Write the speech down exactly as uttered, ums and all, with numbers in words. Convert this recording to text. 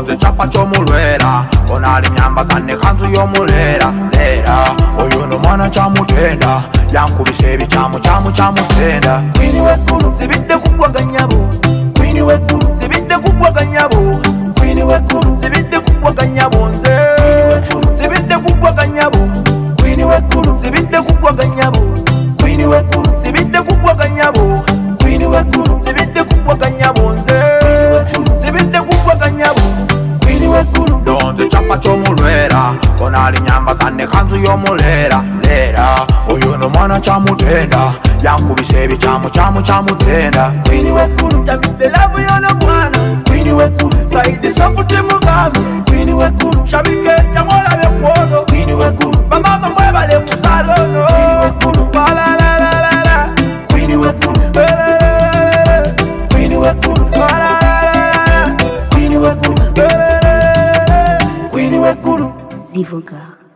Donze chapa chomulwera onali nyamba zane kanzu yomulera lera oyo no mwana chamutenda yankubise ebichamu chamu chamutenda Queen wekulu sibidde kugwaga nyabo Queen wekulu sibidde kugwaga nyabo Queen wekulu sibidde kugwaga nyabo nze Queen wekulu sibidde kugwaga nyabo Queen wekulu sibidde kugwaga nyabo Queen wekulu sibidde kugwaga nyabo Queen wekulu sibidde kugwaga nyabo nze Queen wekulu sibidde kugwaga nyabo Queen wekulu Donze chapa chomulwera onali nyamba zane kanzu yomulera lera oyo no mwana chamutenda yankubise ebichamu chamu chamutenda Queen wekulu tabidde lavu yono mwana Queen wekulu saidi sofuti mugamu Queen wekulu shabike jamolabe kwono Queen wekulu bamama mwebale musalono Queen wekulu balalalalala Queen wekulu Queen wekulu Queen wekulu Queen wekulu Zivoga.